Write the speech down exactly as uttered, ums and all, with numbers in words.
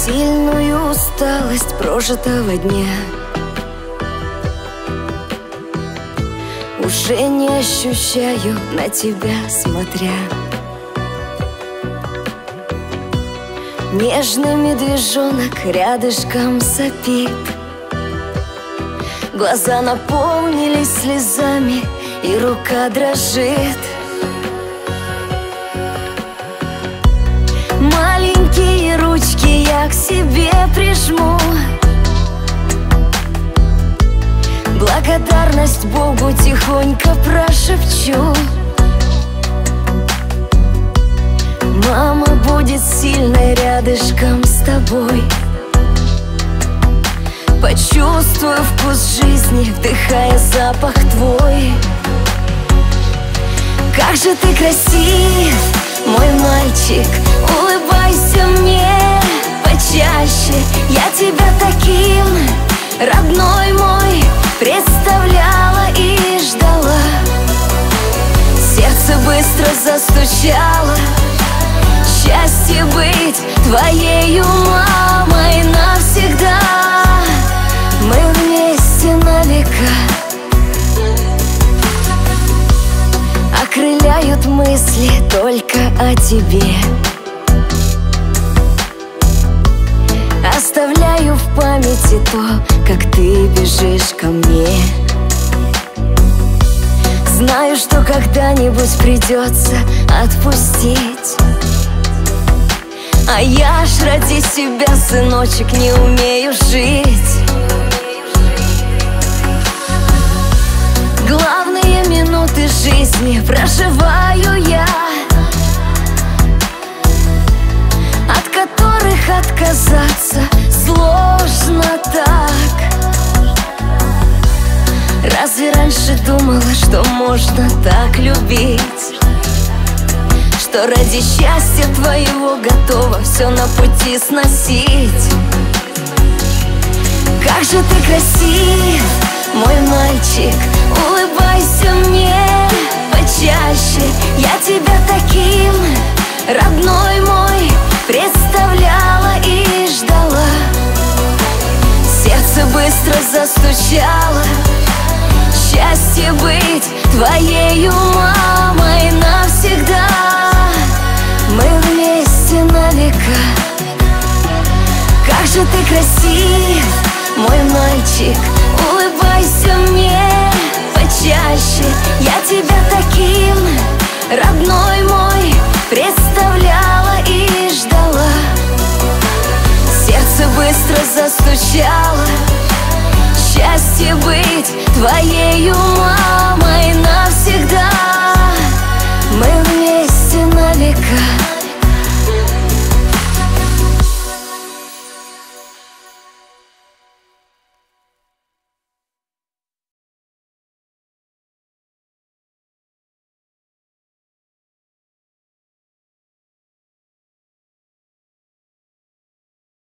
сильную усталость прожитого дня. Уже не ощущаю на тебя смотря. Нежный медвежонок рядышком сопит. Глаза наполнились слезами, и рука дрожит. Маленькие ручки я к себе прижму. Благодарность Богу тихонько прошепчу. Мама будет сильной рядышком с тобой. Почувствую вкус жизни, вдыхая запах твой. Как же ты красив, мой мальчик, улыбайся мне почаще. Я тебя таким, родной мой, представляла и ждала. Сердце быстро застучало. Счастье быть твоею мамой навсегда. Мы вместе на века. Окрыляют мысли только о тебе. Оставляю в памяти то, как ты бежишь ко мне. Знаю, что когда-нибудь придется отпустить. А я ж ради себя, сыночек, не умею жить. Главные минуты жизни проживаю я, от которых отказаться сложно так. Разве раньше думала, что можно так любить? Что ради счастья твоего готова все на пути сносить? Как же ты красив, мой мальчик, улыбайся мне почаще. Я тебя таким, родной мой, представляла и ждала. Сердце быстро застучало. Счастье быть твоею мамой навсегда. Мы вместе на века. Как же ты красив, мой мальчик, улыбайся мне почаще. Я тебя таким, родной мой, представляла и ждала. Сердце быстро застучало. Счастье быть твоею